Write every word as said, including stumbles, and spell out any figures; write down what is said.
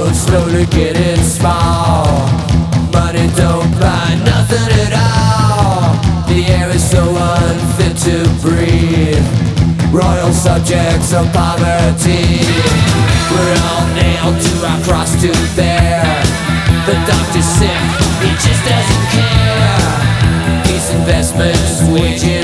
roads slowly getting small. Money don't buy nothing at all. The air is so unfit to breathe. Royal subjects of poverty. We're all nailed to our cross to bear. The doctor's sick, he just doesn't care. These investments, wages